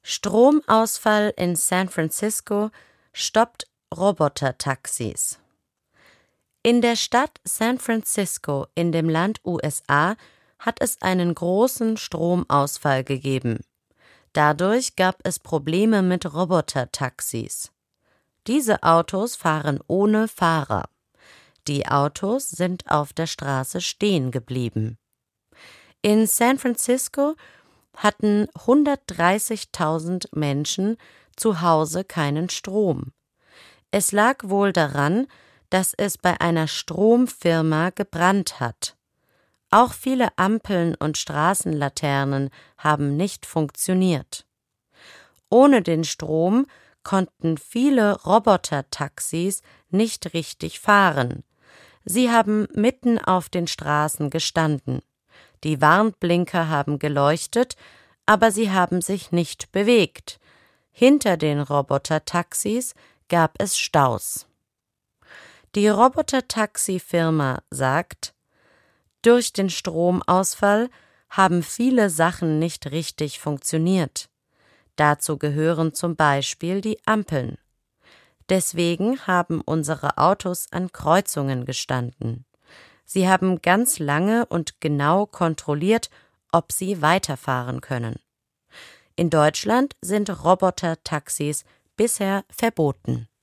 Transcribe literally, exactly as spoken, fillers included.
Stromausfall in San Francisco stoppt Robotertaxis. In der Stadt San Francisco in dem Land U S A hat es einen großen Stromausfall gegeben. Dadurch gab es Probleme mit Robotertaxis. Diese Autos fahren ohne Fahrer. Die Autos sind auf der Straße stehen geblieben. In San Francisco hatten hundertdreißigtausend Menschen zu Hause keinen Strom. Es lag wohl daran, dass es bei einer Stromfirma gebrannt hat. Auch viele Ampeln und Straßenlaternen haben nicht funktioniert. Ohne den Strom konnten viele Robotertaxis nicht richtig fahren. Sie haben mitten auf den Straßen gestanden. Die Warnblinker haben geleuchtet, aber sie haben sich nicht bewegt. Hinter den Robotertaxis gab es Staus. Die Robotertaxi-Firma sagt, durch den Stromausfall haben viele Sachen nicht richtig funktioniert. Dazu gehören zum Beispiel die Ampeln. Deswegen haben unsere Autos an Kreuzungen gestanden. Sie haben ganz lange und genau kontrolliert, ob sie weiterfahren können. In Deutschland sind Robotertaxis bisher verboten.